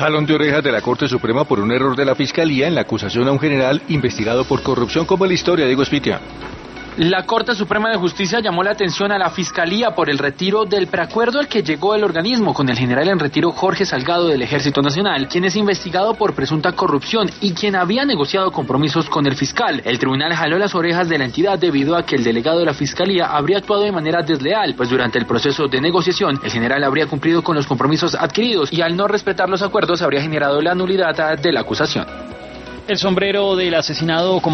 Jalón de orejas de la Corte Suprema por un error de la Fiscalía en la acusación a un general investigado por corrupción. Como la historia, Diego Espitia. La Corte Suprema de Justicia llamó la atención a la Fiscalía por el retiro del preacuerdo al que llegó el organismo con el general en retiro Jorge Salgado del Ejército Nacional, quien es investigado por presunta corrupción y quien había negociado compromisos con el fiscal. El tribunal jaló las orejas de la entidad debido a que el delegado de la Fiscalía habría actuado de manera desleal, pues durante el proceso de negociación el general habría cumplido con los compromisos adquiridos y al no respetar los acuerdos habría generado la nulidad de la acusación. El sombrero del asesinado